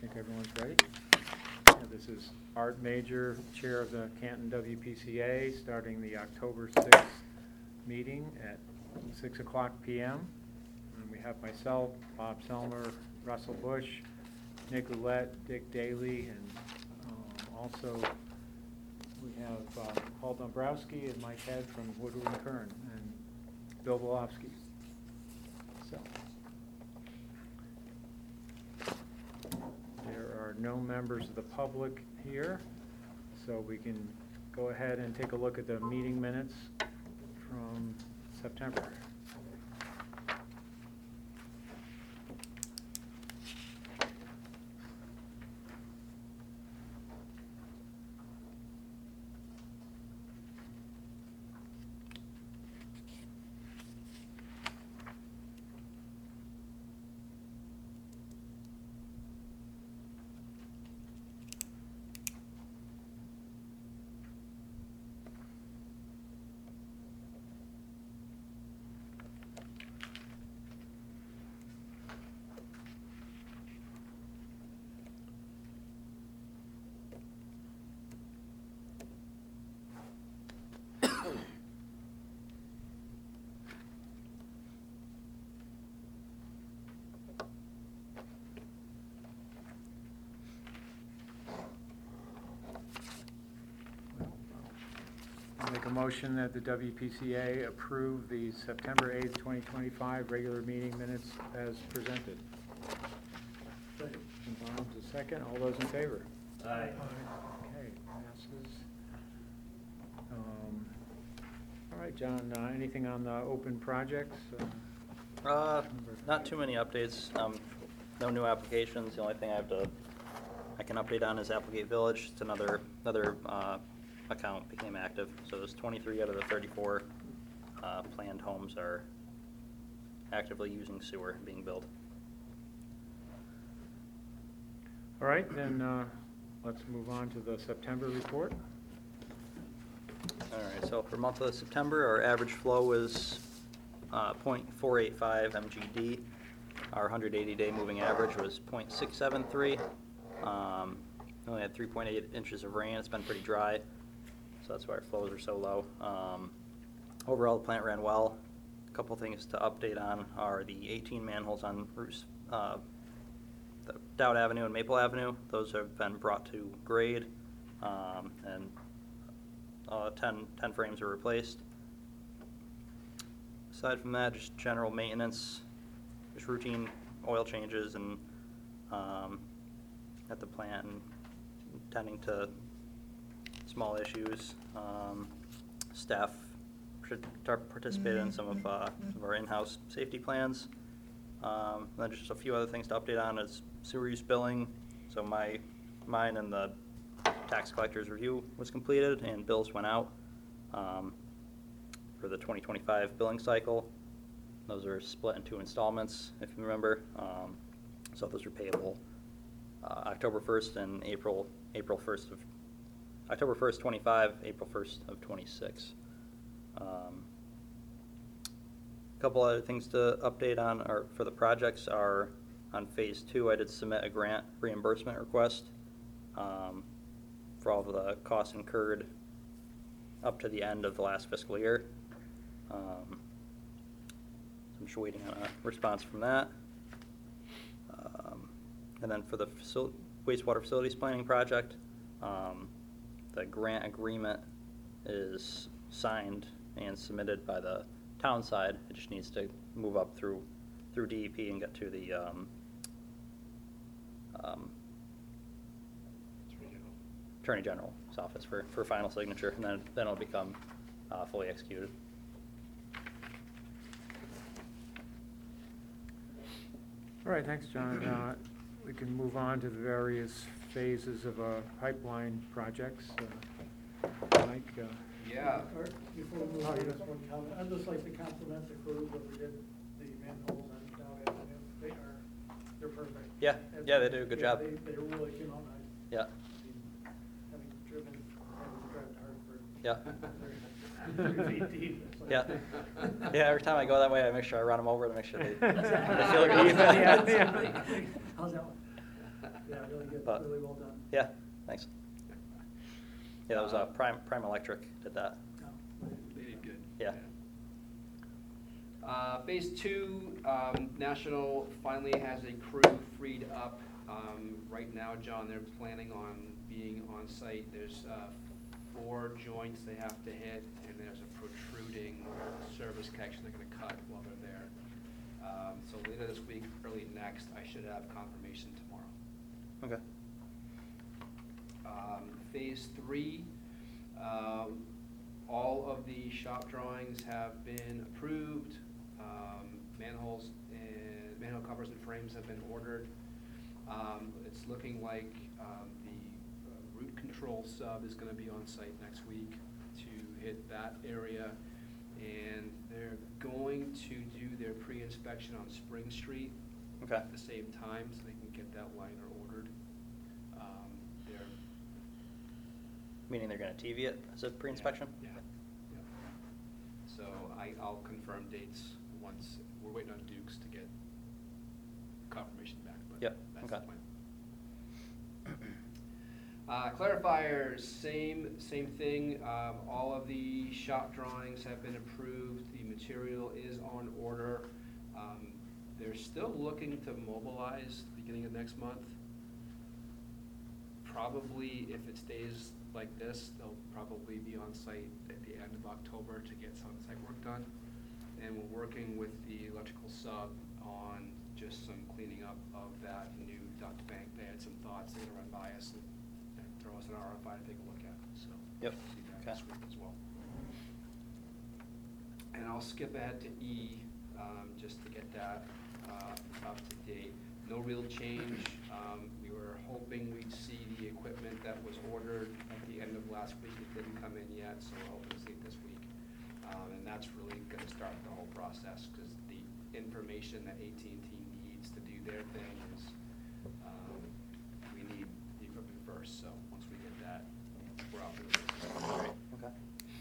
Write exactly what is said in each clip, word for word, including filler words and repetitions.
think everyone's ready. Yeah, This is Art Major, Chair of the Canton W P C A, starting the October sixth meeting at six o'clock p m And we have myself, Bob Selmer, Russell Bush, Nick Roulette, Dick Daly, and um, also we have uh, Paul Dombrowski and Mike Head from Woodward and Kern, and Bill Volofsky. So, there are no members of the public here, so we can go ahead and take a look at the meeting minutes from September. Make a motion that the W P C A approve the September eighth, twenty twenty-five regular meeting minutes as presented. Second. And Bob's a second. All those in favor? Aye. Okay, passes. Um, All right, John, uh, anything on the open projects? Uh, Uh, not too many updates, um, no new applications. The only thing I have to, I can update on is Applegate Village. It's another, another, uh, account became active. So there's twenty-three out of the thirty-four, uh, planned homes are actively using sewer being built. All right, then, uh, let's move on to the September report. All right, so for month of September, our average flow was uh, point four eight five M G D. Our one hundred eighty day moving average was point six seven three. Um, we only had three point eight inches of rain. It's been pretty dry, so that's why our flows are so low. Um, overall, the plant ran well. A couple things to update on are the eighteen manholes on routes, uh, the Dowd Avenue and Maple Avenue. Those have been brought to grade, um, and Uh, ten, ten frames were replaced. Aside from that, just general maintenance, just routine oil changes and um, at the plant, and tending to small issues. Um, staff should participate in some of, uh, some of our in-house safety plans. Um, then just a few other things to update on is sewer use billing. So my, mine and the tax collector's review was completed and bills went out um, for the twenty twenty-five billing cycle. Those are split in two installments, if you remember. Um, so those are payable uh, October first and April April first of October first, twenty-five, April first of twenty-six. Um, a couple other things to update on are for the projects are on phase two. I did submit a grant reimbursement request. Um, for all of the costs incurred up to the end of the last fiscal year. Um, so I'm just waiting on a response from that. Um, and then for the facil wastewater facilities planning project, um, the grant agreement is signed and submitted by the town side. It just needs to move up through through D E P and get to the um, um, Attorney General's office for, for final signature, and then, then it'll become uh, fully executed. All right, thanks, John. Uh, We can move on to the various phases of uh, pipeline projects. Uh, Mike? uh, Yeah. Art, before we move on, just one comment. I'd just like to compliment the crew that we did the manholes on Dowd Avenue. They are, they're perfect. Yeah, yeah, they do a good Yeah, job. They, they really came out nice. Yeah. Having driven, having to drive to Hartford. Yeah. They're three feet deep. It's like- Yeah. Yeah, every time I go that way, I make sure I run them over to make sure they, they That's feel Even, good. yeah, yeah. How's that one? Yeah, really good, But- really well done. Yeah, thanks. Yeah, that was uh, Prime, Prime Electric did that. No, They did good. Yeah. Uh, phase two, um, National finally has a crew freed up. Um, right now, John, they're planning on being on site. There's, uh, four joints they have to hit, and there's a protruding service connection they're gonna cut while they're there. Um, so later this week, early next, I should have confirmation tomorrow. Okay. Um, Phase three, um, all of the shop drawings have been approved. Um, Manholes and manhole covers and frames have been ordered. Um, It's looking like um, the uh, root control sub is gonna be on site next week to hit that area. And they're going to do their pre-inspection on Spring Street Okay. at the same time, so they can get that liner ordered. Um, They're Meaning they're gonna T V it as a pre-inspection? Yeah, yeah. So I, I'll confirm dates once, we're waiting on Dukes to get confirmation back, but Yep, that's the okay. plan. Uh, clarifiers, same, same thing, um, all of the shop drawings have been approved, the material is on order. Um, they're still looking to mobilize beginning of next month. Probably, if it stays like this, they'll probably be on site at the end of October to get some site work done. And we're working with the electrical sub on just some cleaning up of that new duct bank. They had some thoughts, they're gonna run by us and and throw us an R F I to take a look at, so. Yep, See that okay. this week as well. And I'll skip ahead to E, um, just to get that, uh, up to date. No real change. Um, we were hoping we'd see the equipment that was ordered at the end of last week. It didn't come in yet, so we're hoping to see it this week. Um, and that's really gonna start the whole process, because the information that A T and T needs to do their thing is, um, we need the equipment first, so once we get that, we're off to the races. Okay.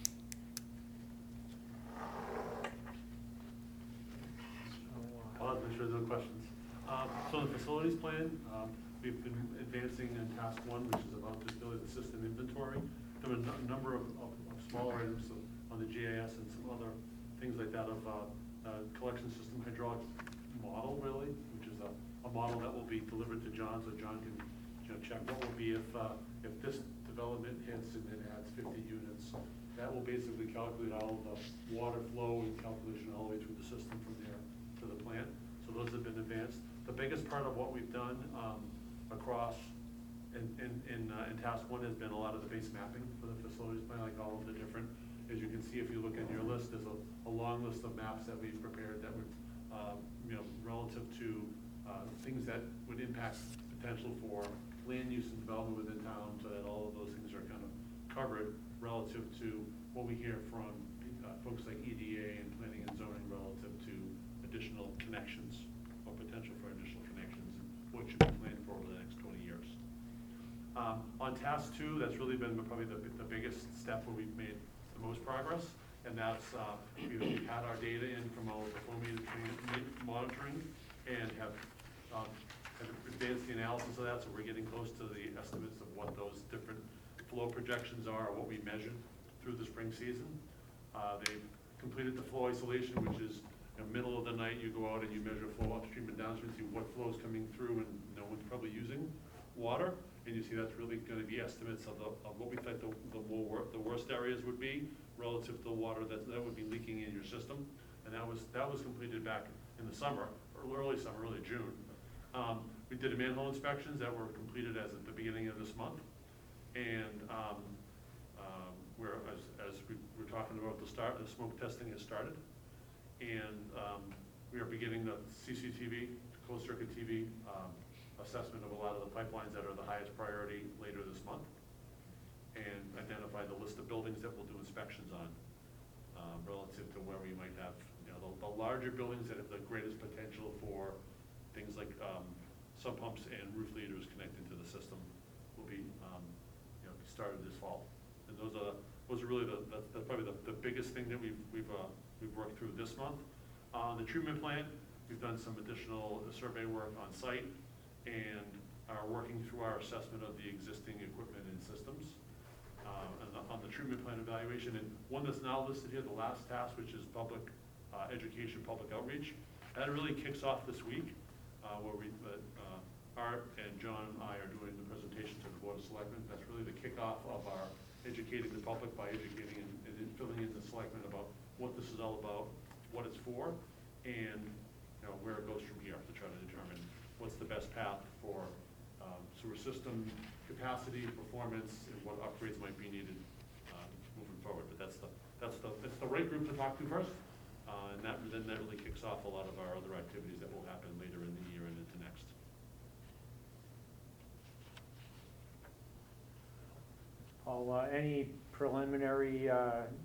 I'll make sure there's no questions. Um, So the facilities plan, um, we've been advancing in task one, which is about just building the system inventory. There were a nu- number of, of of smaller items on the G I S and some other things like that of, uh, uh, collection system hydraulic model really, which is a, a model that will be delivered to John, so John can, you know, check what will be if, uh, if this development hits and it adds fifty units. That will basically calculate all of the water flow and calculation all the way through the system from there to the plant. So those have been advanced. The biggest part of what we've done um, across in, in, in, uh, in task one has been a lot of the base mapping for the facilities plan, like all of the different, as you can see if you look at your list, there's a, a long list of maps that we've prepared that would, um, you know, relative to uh, things that would impact potential for land use and development within town, so that all of those things are kind of covered relative to what we hear from uh, folks like E D A and planning and zoning relative to additional connections or potential for additional connections and what should be planned for over the next twenty years. Um, on task two, that's really been probably the, the biggest step where we've made the most progress, and that's uh, we've had our data in from all of the flow meter train- monitoring and have, um, have advanced the analysis of that, so we're getting close to the estimates of what those different flow projections are, or what we measured through the spring season. Uh, they've completed the flow isolation, which is in the middle of the night, you go out and you measure flow upstream and downstream, see what flow is coming through, and no one's probably using water. And you see that's really gonna be estimates of the, of what we think the, the more, the worst areas would be relative to the water that, that would be leaking in your system. And that was, that was completed back in the summer, or early summer, early June. Um, we did manhole inspections that were completed as at the beginning of this month. And, um, um, we're, as, as we were talking about the start, the smoke testing has started. And, um, we are beginning the C C T V, closed circuit T V, um, assessment of a lot of the pipelines that are the highest priority later this month, and identify the list of buildings that we'll do inspections on, um, relative to where we might have, you know, the, the larger buildings that have the greatest potential for things like um, sump pumps and roof leaders connected to the system will be, um, you know, started this fall. And those are those are really the that's, that's probably the, the biggest thing that we've we've uh, we've worked through this month. On uh, the treatment plant, we've done some additional survey work on site. And are working through our assessment of the existing equipment and systems. Uh, and the- on the treatment plan evaluation, and one that's now listed here, the last task, which is public uh, education, public outreach, that really kicks off this week, uh, where we, uh, Art and John and I are doing the presentation to the Board of Selectmen. That's really the kickoff of our educating the public by educating and, and filling in the selectmen about what this is all about, what it's for, and, you know, where it goes from here to try to determine what's the best path for um, sewer system capacity, performance, and what upgrades might be needed uh, moving forward. But that's the that's the it's the right group to talk to first, uh, and that then that really kicks off a lot of our other activities that will happen later in the year and into next. Paul, uh, any preliminary, uh,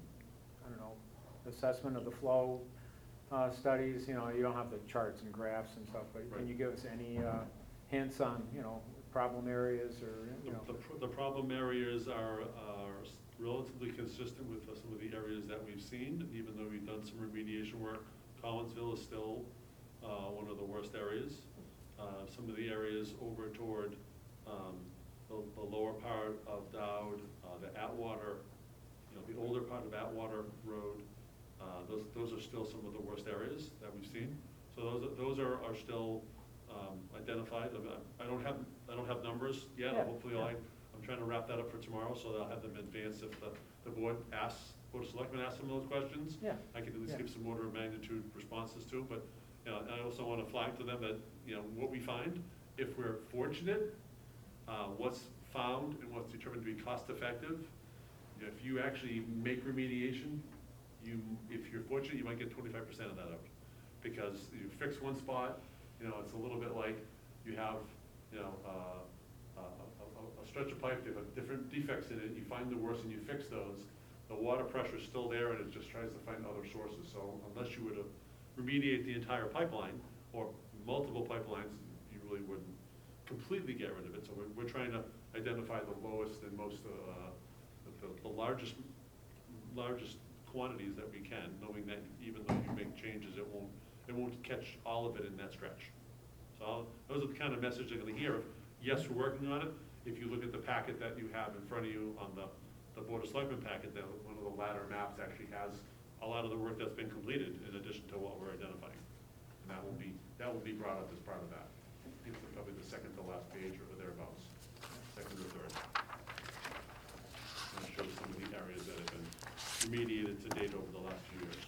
I don't know, assessment of the flow uh, studies? You know, you don't have the charts and graphs and stuff, but Right. can you give us any uh, hints on, you know, problem areas or, you know? The, the pro- the problem areas are, are relatively consistent with some of the areas that we've seen, even though we've done some remediation work. Collinsville is still uh, one of the worst areas. Uh, some of the areas over toward um, the, the lower part of Dowd, uh, the Atwater, you know, the older part of Atwater Road, uh, those, those are still some of the worst areas that we've seen. So those, are- those are, are still um, identified. I mean, I don't have, I don't have numbers yet. Yeah, Hopefully yeah. I'll, I'm trying to wrap that up for tomorrow, so that I'll have them advance if the, the board asks, Board of Selectmen asks some of those questions. Yeah. I can at least Yeah. give some order of magnitude responses to, but, you know, I also want to flag to them that, you know, what we find, if we're fortunate, uh, what's found and what's determined to be cost effective, if you actually make remediation, you, if you're fortunate, you might get twenty-five percent of that out. Because you fix one spot, you know, it's a little bit like you have, you know, uh, a, a, a stretch of pipe, you have different defects in it, you find the worst and you fix those, the water pressure's still there and it just tries to find other sources. So unless you were to remediate the entire pipeline or multiple pipelines, you really wouldn't completely get rid of it. So we're, we're trying to identify the lowest and most, uh, the, the largest, largest quantities that we can, knowing that even though you make changes, it won't, it won't catch all of it in that stretch. So I'll, those are the kind of message they're gonna hear. Yes, we're working on it. If you look at the packet that you have in front of you on the, the Board of Selectmen packet, that one of the latter maps actually has a lot of the work that's been completed in addition to what we're identifying. And that will be, that will be brought up as part of that. I think it's probably the second to last page or thereabouts, second or third. And it shows some of the areas that have been remediated to date over the last few years.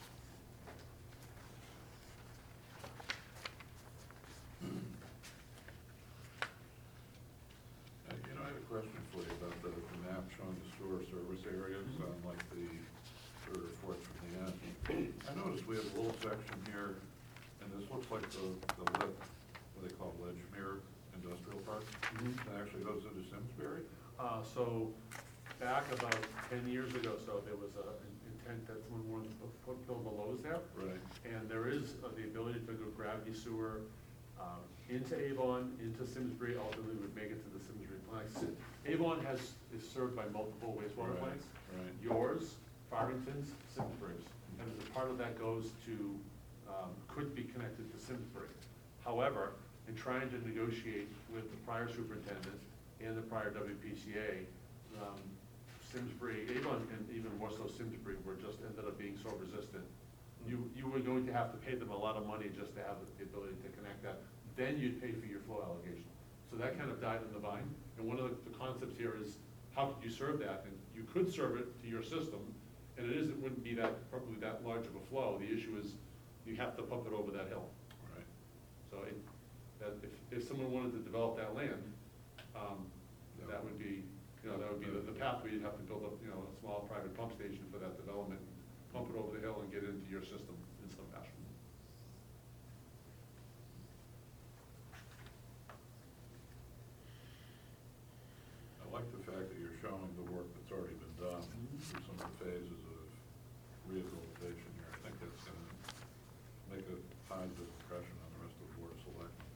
Uh, You know, I have a question for you about the the map showing the sewer service areas on like the third or fourth from the end. I noticed we have a little section here, and this looks like the, the lit, what they call Ledgmere Industrial Park. Mhm. That actually goes into Simsbury? Uh, so, back about ten years ago, so there was a an intent that someone wanted to put, build the Lowe's there. Right. And there is uh, the ability to go gravity sewer, um, into Avon, into Simsbury, ultimately would make it to the Simsbury plant. Si- Avon has, is served by multiple wastewater Right, plants. right. Yours, Farmington's, Simsbury's. And as a part of that goes to, um, could be connected to Simsbury. However, in trying to negotiate with the prior superintendent and the prior W P C A, um, Simsbury, Avon, and even more so Simsbury, were just ended up being so resistant. You, you were going to have to pay them a lot of money just to have the ability to connect that. Then you'd pay for your flow allocation. So that kind of died in the vine. And one of the, the concepts here is, how could you serve that? And you could serve it to your system, and it is, it wouldn't be that, probably that large of a flow. The issue is, you have to pump it over that hill. Right. So it, that if, if someone wanted to develop that land, um, that would be, you know, that would be the, the pathway. You'd have to build up, you know, a small private pump station for that development, pump it over the hill and get it into your system in some fashion. I like the fact that you're showing the work that's already been done through some of the phases of rehabilitation here. I think that's gonna make a positive impression on the rest of the Board of Selectmen.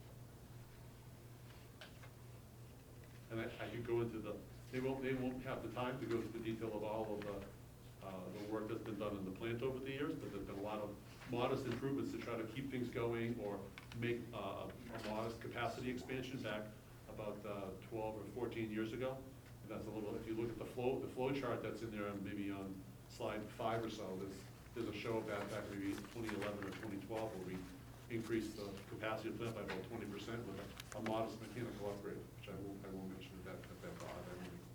And I, I could go into the, they won't, they won't have the time to go into the detail of all of the, uh, the work that's been done in the plant over the years, but there's been a lot of modest improvements to try to keep things going or make, uh, a modest capacity expansion back about uh, twelve or fourteen years ago. And that's a little, if you look at the flow, the flow chart that's in there, and maybe on slide five or so, there's, there's a show of that back maybe twenty eleven or twenty twelve, where we increased the capacity of the plant by about twenty percent with a, a modest mechanical upgrade, which I will, I will mention at that, at that, uh, that meeting.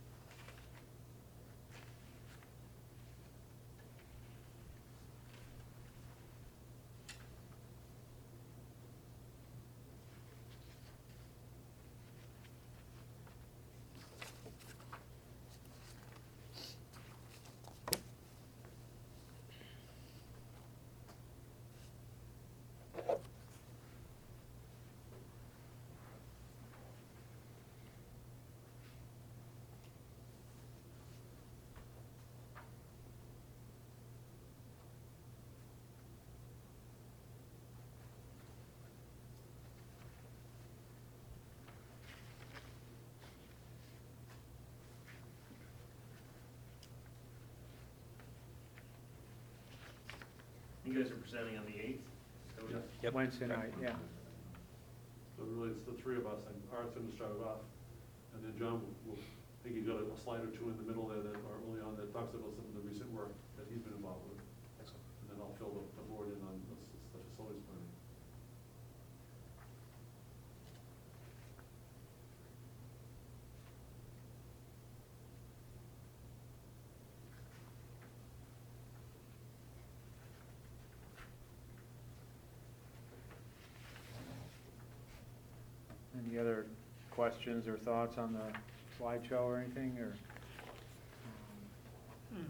You guys are presenting on the eighth? Yeah. Yep. Wednesday night, yeah. So really, it's the three of us, and Art's gonna start it off, and then John will, will, I think he's got a slide or two in the middle there that are early on that talks about some of the recent work that he's been involved with. Excellent. And then I'll fill the, the board in on the, the facilities planning. Any other questions or thoughts on the slideshow or anything, or? um,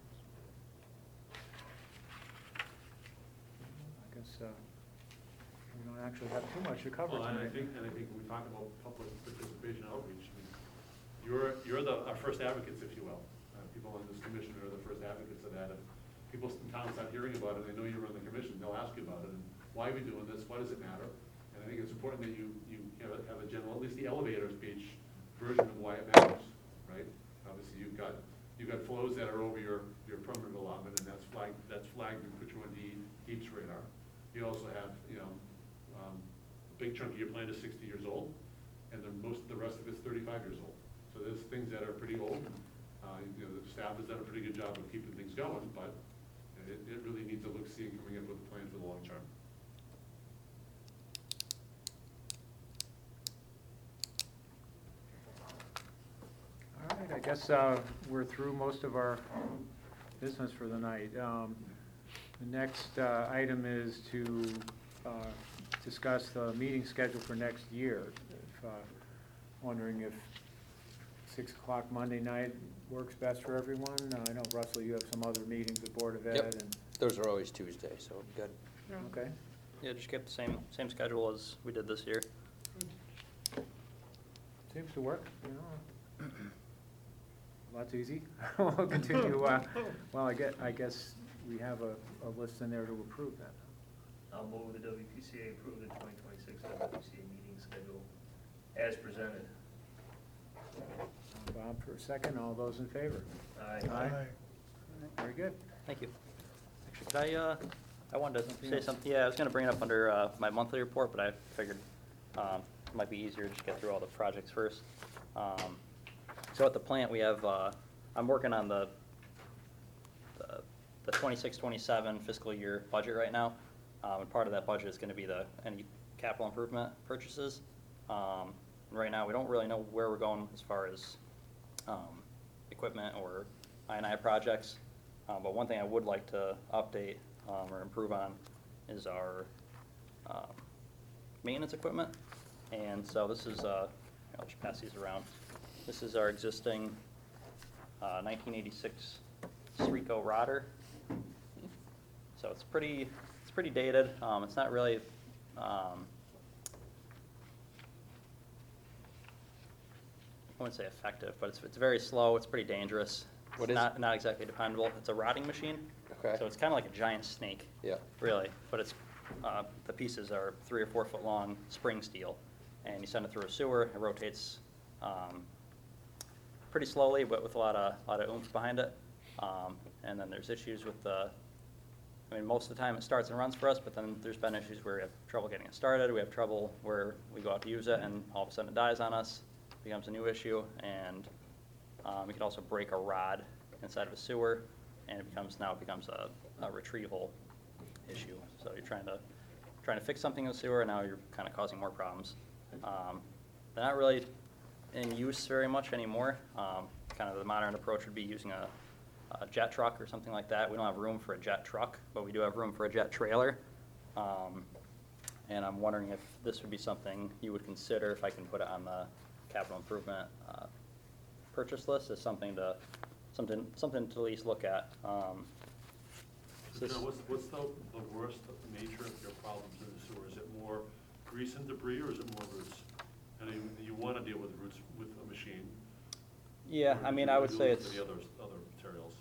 I guess, uh, we don't actually have too much to cover Well, and I tonight. think, and I think when we talk about public participation outreach, I mean, you're, you're the, our first advocates, if you will. Uh, People on this commission are the first advocates of that. If people in town start hearing about it, they know you're on the commission, they'll ask you about it, and why are we doing this, why does it matter? And I think it's important that you, you have a, have a general, at least the elevator speech version of why it matters, right? Obviously, you've got, you've got flows that are over your, your permanent allotment, and that's flagged, that's flagged and put you on the DEEP's radar. You also have, you know, um, a big chunk of your plant is sixty years old, and the most, the rest of it's thirty-five years old. So there's things that are pretty old. Uh, you know, the staff has done a pretty good job of keeping things going, but it, it really needs to look, see, and coming up with a plan for the long term. All right, I guess uh, we're through most of our business for the night. Um, The next uh, item is to uh, discuss the meeting schedule for next year. If, uh, Wondering if six o'clock Monday night works best for everyone. Uh, I know, Russell, you have some other meetings with Board of Ed. Yep. and Those are always Tuesday, so good. Okay, Yeah, just kept the same, same schedule as we did this year. seems to work, you know. Well, that's easy. We'll continue, uh, well, I guess, I guess we have a, a list in there to approve that. I'll move the W P C A approve the twenty twenty-six W P C A meeting schedule as presented. Uh, Bob for a second, all those in favor? Aye. Very good. Thank you. Actually, could I, uh, I wanted to Something say else? something, yeah, I was gonna bring it up under, uh, my monthly report, but I figured, um, it might be easier to just get through all the projects first. Um, so at the plant, we have, uh, I'm working on the, the, the twenty-six twenty-seven fiscal year budget right now. Um, and part of that budget is gonna be the, any capital improvement purchases. Um, and right now, we don't really know where we're going as far as, um, equipment or I and I projects. Uh, but one thing I would like to update, um, or improve on is our, um, maintenance equipment. And so this is, uh, I'll just pass these around. This is our existing, uh, nineteen eighty-six Srico rotor. So it's pretty, it's pretty dated. Um, it's not really, um, I wouldn't say effective, but it's, it's very slow. It's pretty dangerous. What It's is not, not exactly dependable. It's a rotting machine. Okay. So it's kind of like a giant snake. Yeah. Really, but it's, uh, the pieces are three or four foot long spring steel, and you send it through a sewer, it rotates, um, pretty slowly, but with a lot of, lot of oomph behind it. Um, and then there's issues with the, I mean, most of the time it starts and runs for us, but then there's been issues where we have trouble getting it started, we have trouble where we go out to use it and all of a sudden it dies on us, becomes a new issue, and um, we could also break a rod inside of a sewer, and it becomes, now it becomes a, a retrieval issue. So you're trying to, trying to fix something in the sewer, and now you're kind of causing more problems. Um, They're not really in use very much anymore. Um, Kind of the modern approach would be using a, a jet truck or something like that. We don't have room for a jet truck, but we do have room for a jet trailer. Um, And I'm wondering if this would be something you would consider, if I can put it on the capital improvement uh, purchase list, as something to, something, something to at least look at. Um, So this- John, what's, what's the, the worst nature of your problems in the sewer? Is it more grease and debris, or is it more roots? And you, you wanna deal with roots with a machine? Yeah, or I do mean, you I wanna would do say it it's, with the other, other materials?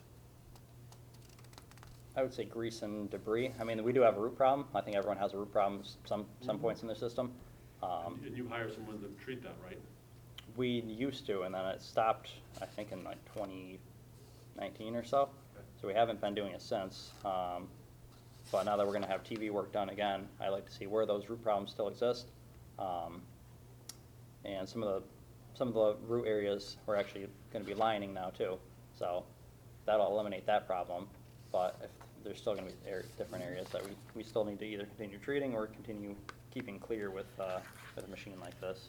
I would say grease and debris. I mean, we do have a root problem. I think everyone has a root problem s- some, some Mhm. points in their system. Um, And and you hire someone to treat that, right? We used to, and then it stopped, I think, in like twenty nineteen or so. Okay. So we haven't been doing it since. Um, But now that we're gonna have T V work done again, I'd like to see where those root problems still exist. Um, And some of the, some of the root areas we're actually gonna be lining now too. So that'll eliminate that problem. But if, there's still gonna be ar- different areas that we, we still need to either continue treating or continue keeping clear with, uh, with a machine like this.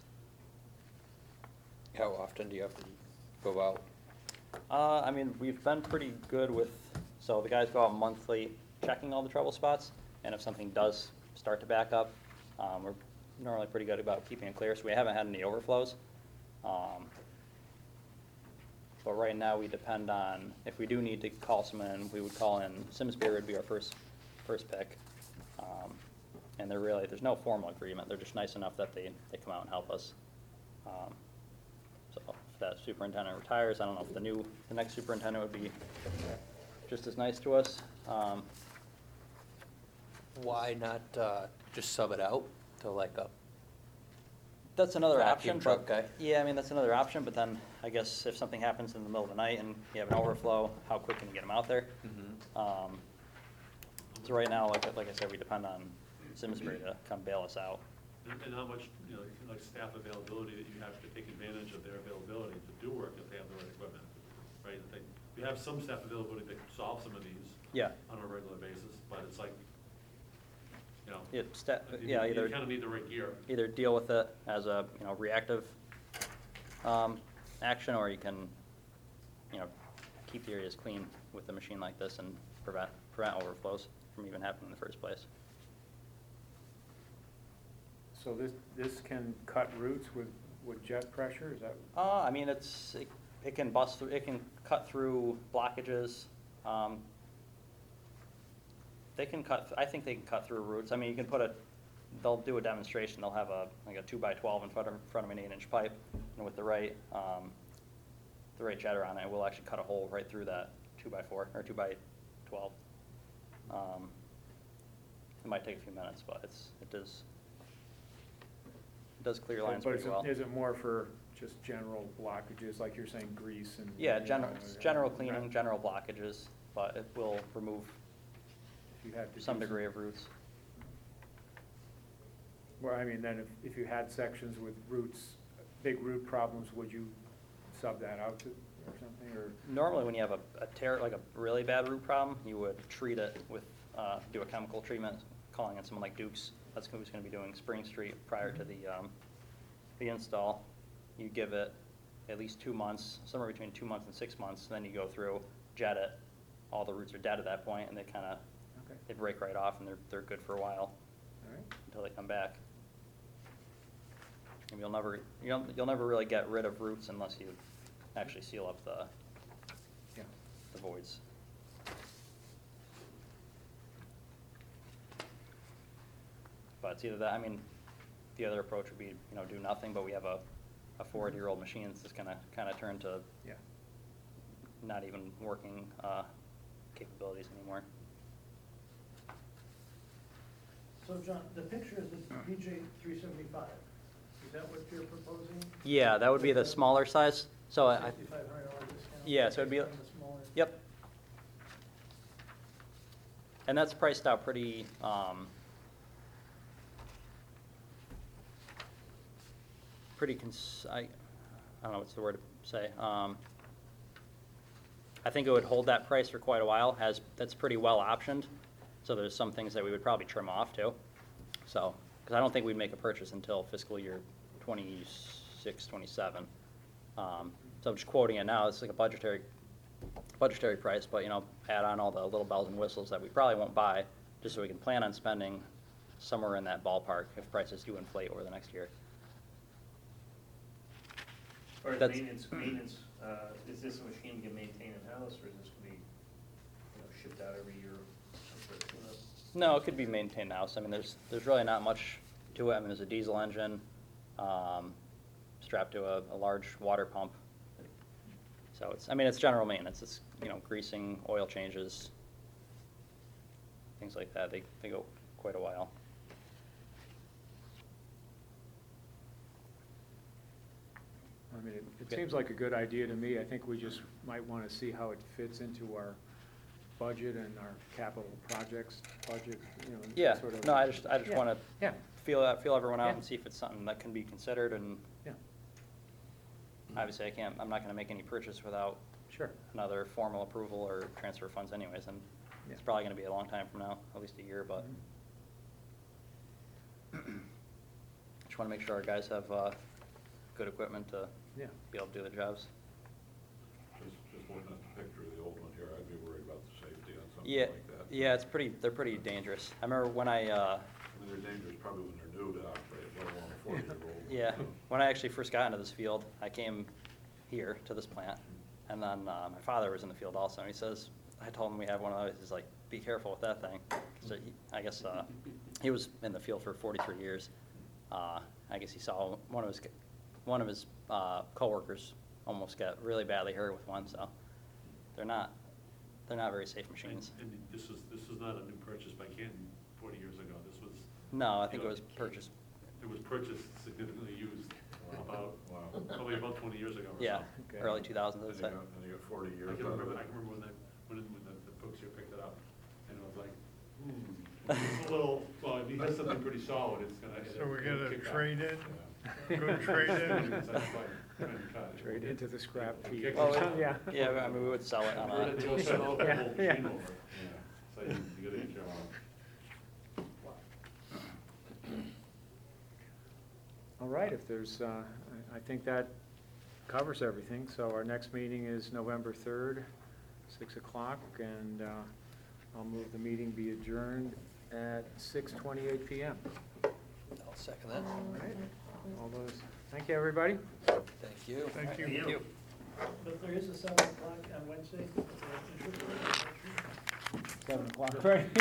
How often do you have to go out? Uh, I mean, we've been pretty good with, so the guys go out monthly checking all the trouble spots, and if something does start to back up, um, we're normally pretty good about keeping it clear, so we haven't had any overflows. Um, But right now, we depend on, if we do need to call someone in, we would call in, Simsbury would be our first, first pick. Um, And they're really, there's no formal agreement, they're just nice enough that they, they come out and help us. Um, So if that superintendent retires, I don't know if the new, the next superintendent would be just as nice to us. Um, Why not uh, just sub it out to like a, That's another Vacuum option. truck but- guy? Yeah, I mean, that's another option, but then I guess if something happens in the middle of the night and you have an overflow, how quick can you get them out there? Um, So right now, like, like I said, we depend on Simsbury to come bail us out. And and how much, you know, like staff availability that you have to take advantage of their availability to do work if they have the right equipment, right? I think we have some staff availability that can solve some of these Yeah. on a regular basis, but it's like, you know. Yeah, sta- you- yeah, You either- kind of need the right gear. Either deal with it as a, you know, reactive um, action, or you can, you know, keep the areas clean with a machine like this and prevent, prevent overflows from even happening in the first place. So this, this can cut roots with, with jet pressure, is that? Uh, I mean, it's, it, it can bust through, it can cut through blockages. Um, They can cut, I think they can cut through roots. I mean, you can put a, they'll do a demonstration, they'll have a, like a two by twelve in front of, in front of an eight inch pipe, and with the right, um, the right jetter on it, we'll actually cut a hole right through that two by four, or two by twelve. Um, It might take a few minutes, but it's, it does, it does clear lines But pretty is it- well. Is it more for just general blockages, like you're saying, grease and? Yeah, you know, general, uh, general right. cleaning, general blockages, but it will remove If you had to do some degree of roots. Well, I mean, then if, if you had sections with roots, big root problems, would you sub that out to, or something, or? Normally, when you have a, a tear, like a really bad root problem, you would treat it with, uh, do a chemical treatment, calling in someone like Duke's. That's who's gonna be doing Spring Street prior to the, um, the install. You give it at least two months, somewhere between two months and six months, then you go through, jet it. All the roots are dead at that point, and they kinda, Okay, they break right off, and they're, they're good for a while, all right. until they come back. And you'll never, you'll, you'll never really get rid of roots unless you actually seal up the, Yeah. the voids. But it's either that, I mean, the other approach would be, you know, do nothing, but we have a, a forty-year-old machine that's just gonna kinda turn to Yeah. not even working, uh, capabilities anymore. So John, the picture is the B J three seventy-five. Is that what you're proposing? Yeah, that would be the smaller size, so I, I- Sixty-five hundred dollar discount? Yeah, so it'd be- On the smaller. yep. And that's priced out pretty, um, pretty cons, I, I don't know what's the word to say. Um, I think it would hold that price for quite a while, has, that's pretty well optioned. So there's some things that we would probably trim off too. So, because I don't think we'd make a purchase until fiscal year twenty-six, twenty-seven. Um, so I'm just quoting it now, it's like a budgetary, budgetary price, but you know, add on all the little bells and whistles that we probably won't buy, just so we can plan on spending somewhere in that ballpark if prices do inflate over the next year. Or is That's- maintenance, maintenance, uh, is this a machine you can maintain in-house, or is this gonna be, you know, shipped out every year? some sort of tune-up? No, it could be maintained in-house. I mean, there's, there's really not much to it. I mean, there's a diesel engine, um, strapped to a, a large water pump. So it's, I mean, it's general maintenance. It's, you know, greasing, oil changes, things like that. They, they go quite a while. I mean, it, it Okay. seems like a good idea to me. I think we just might want to see how it fits into our budget and our capital projects budget, you know. Yeah, sort of- no, I just, I just Yeah, want to Yeah, feel, out- feel everyone out Yeah. and see if it's something that can be considered. And yeah, obviously, I can't, I'm not going to make any purchase without sure. another formal approval or transfer funds anyways. And Yeah. it's probably going to be a long time from now, at least a year, but just want to make sure our guys have uh, good equipment to Yeah. be able to do the jobs. Just, just looking at the picture of the old one here, I'd be worried about the safety on something Yeah, like that. yeah, it's pretty, they're pretty dangerous. I remember when I, uh, I mean, they're dangerous probably when they're new to operate, let alone a forty-year-old. yeah, when I actually first got into this field, I came here to this plant, and then uh, my father was in the field also, and he says, I told him we have one of those, he's like, be careful with that thing. So he, I guess, uh, he was in the field for forty-three years. Uh, I guess he saw one of his, one of his uh, coworkers almost got really badly hurt with one, so they're not, they're not very safe machines. And and this was, this was not a new purchase by Canton forty years ago. This was, No, I think you it know, was purchased, it was purchased, significantly used about, Wow. probably about twenty years ago or so. yeah, Okay. early two thousands, And I'd you say. got, and you got forty I years can out of remember, it. I can remember when that, when, it- when the, the folks here picked it up, and it was like, hmm, it's a little, well, if he has something pretty solid, it's gonna. So we're it'll gonna kick back. trade in, Yeah. good trade in. It's like, trying to cut it. Trade into the scrap heap. Kick Oh, it. Yeah. Yeah, I mean, we would sell it on Convert it to a a, snow. Yeah, Whole yeah. machine over. Yeah, so you, you gotta get your, um, All right, if there's, uh, I I think that covers everything. So our next meeting is November third, six o'clock, and uh, I'll move the meeting be adjourned at six twenty-eight P M. I'll second that. All right, all those, thank you, everybody. Thank you. Thank you. Thank you. But there is a seven o'clock on Wednesday. Seven o'clock, right?